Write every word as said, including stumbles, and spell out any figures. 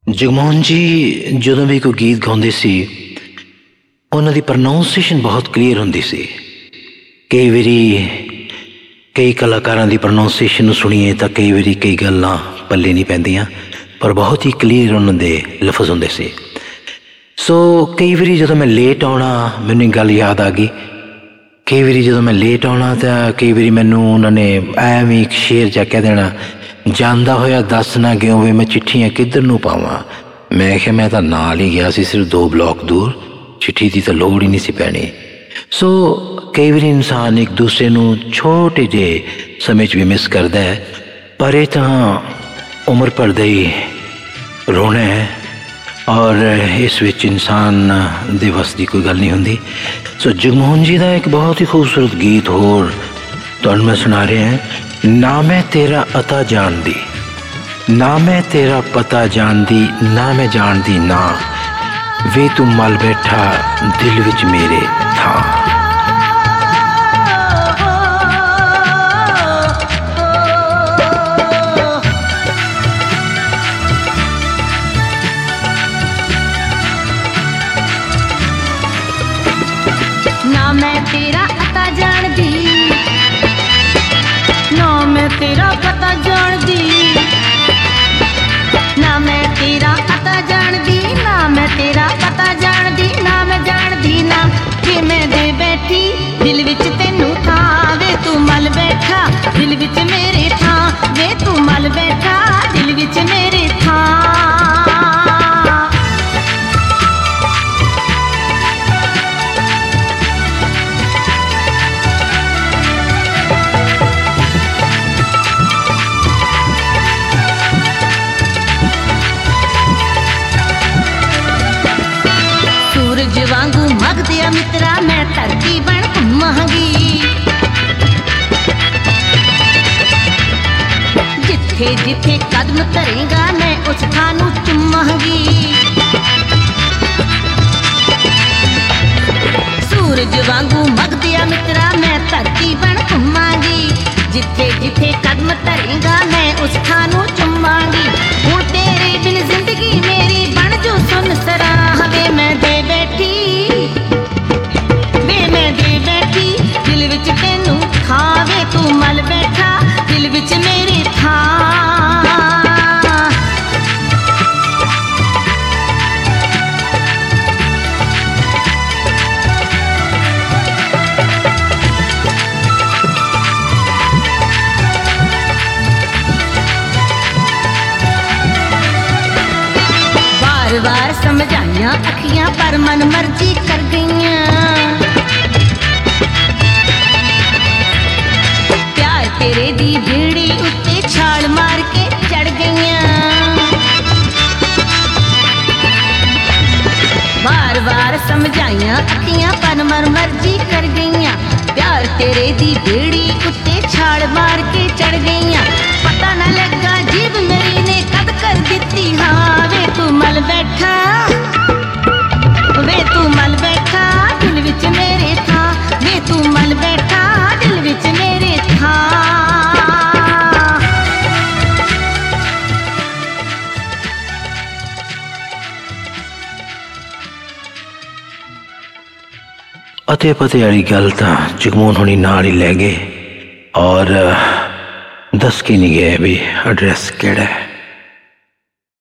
ਜਗਮੋਹਨ ਜੀ ਜਦੋਂ ਵੀ ਕੋਈ ਗੀਤ ਗਾਉਂਦੇ ਸੀ ਉਹਨਾਂ ਦੀ ਪ੍ਰੋਨਾਊਂਸੀਏਸ਼ਨ ਬਹੁਤ ਕਲੀਅਰ ਹੁੰਦੀ ਸੀ। ਕਈ ਵਾਰੀ ਕਈ ਕਲਾਕਾਰਾਂ ਦੀ ਪ੍ਰੋਨਾਊਂਸੀਏਸ਼ਨ ਨੂੰ ਸੁਣੀਏ ਤਾਂ ਕਈ ਵਾਰੀ ਕਈ ਗੱਲਾਂ ਪੱਲੇ ਨਹੀਂ ਪੈਂਦੀਆਂ, ਪਰ ਬਹੁਤ ਹੀ ਕਲੀਅਰ ਉਹਨਾਂ ਦੇ ਲਫ਼ਜ਼ ਹੁੰਦੇ ਸੀ। ਸੋ ਕਈ ਵਾਰੀ ਜਦੋਂ ਮੈਂ ਲੇਟ ਆਉਣਾ ਮੈਨੂੰ ਗੱਲ ਯਾਦ ਆ ਗਈ। ਕਈ ਵਾਰੀ ਜਦੋਂ ਮੈਂ ਲੇਟ ਆਉਣਾ ਤਾਂ ਕਈ ਵਾਰੀ ਮੈਨੂੰ ਉਹਨਾਂ ਨੇ ਐਵੇਂ ਇੱਕ ਸ਼ੇਰ ਜਿਹਾ ਕਹਿ ਦੇਣਾ, ਜਾਂਦਾ ਹੋਇਆ ਦੱਸ ਨਾ ਗਿਓ ਵੇ ਮੈਂ ਚਿੱਠੀਆਂ ਕਿੱਧਰ ਨੂੰ ਪਾਵਾਂ। ਮੈਂ ਕਿਹਾ ਮੈਂ ਤਾਂ ਨਾਲ ਹੀ ਗਿਆ ਸੀ, ਸਿਰਫ ਦੋ ਬਲੋਕ ਦੂਰ, ਚਿੱਠੀ ਦੀ ਤਾਂ ਲੋੜ ਹੀ ਨਹੀਂ ਸੀ ਪੈਣੀ। ਸੋ ਕਈ ਵਾਰੀ ਇਨਸਾਨ ਇੱਕ ਦੂਸਰੇ ਨੂੰ ਛੋਟੇ ਜਿਹੇ ਸਮੇਂ 'ਚ ਵੀ ਮਿਸ ਕਰਦਾ ਹੈ, ਪਰ ਇਹ ਤਾਂ ਉਮਰ ਭਰ ਦਾ ਹੀ ਰੋਣਾ ਹੈ ਔਰ ਇਸ ਵਿੱਚ ਇਨਸਾਨ ਦੇ ਵੱਸ ਦੀ ਕੋਈ ਗੱਲ ਨਹੀਂ ਹੁੰਦੀ। ਸੋ ਜਗਮੋਹਨ ਜੀ ਦਾ ਇੱਕ ਬਹੁਤ ਹੀ ਖੂਬਸੂਰਤ ਗੀਤ ਹੋਰ ਤੁਹਾਨੂੰ ਮੈਂ ਸੁਣਾ ਰਿਹਾ ਹਾਂ। ਨਾ ਮੈਂ ਤੇਰਾ ਅਤਾ ਜਾਣਦੀ, ਨਾ ਮੈਂ ਤੇਰਾ ਪਤਾ ਜਾਣਦੀ, ਨਾ ਮੈਂ ਜਾਣਦੀ ਨਾ ਵੇ ਤੂੰ ਮਲ ਬੈਠਾ ਦਿਲ ਵਿੱਚ ਮੇਰੇ ਥਾਂ। ना मैं तेरा अता जानदी, ना मैं तेरा पता जानदी, ना मैं तेरा अता जानदी, ना मैं तेरा पता जानदी, ना मैं जानदी ना कि मैं दे बैठी दिल विच तैनू थां वे तू मल बैठा दिल विच मेरे थां वे तू मल बैठा दिल विच मेरे थां। सूरज वांगू मगदिया मित्रा मैं धरती बन घुमांगी, जिथे जिथे कदम धरेगा मैं उस थानू चुमांगी। सूरज वांगू मगदिया मित्रा मैं धरती बन घुमांगी, जिथे जिथे कदम धरेगा मैं उस थानू चुमांगी। हुण तेरे बिन जिंदगी मेरी बन जो सुन सराह वे मैं दे बैठी वे मैं दे बैठी दिल विच तैनू थां वे तू मल बैठा दिल विच मेरे थां। बार बार समझाइया अखियां पर मन मर्जी कर गईयां, प्यार तेरे दी भीड़ी उत्ते छाल मार के चढ़ गईयां। बार बार समझाइया अखियां पर मन मर्जी कर गईयां, प्यार तेरे दी भीड़ी उत्ते छाल मार के चढ़ गईयां। पता न लगा जीव मेरी ने कद कर दिती हाँ वे तू मल बैठा वे तू मल बैठा दिल विच मेरे थां वे तू मल बैठा दिल विच मेरे थां। अते पते वाली गल तां जगमोहन होनी नाल ही लै गए और दस के नहीं गए भी एड्रैस केड़ा है।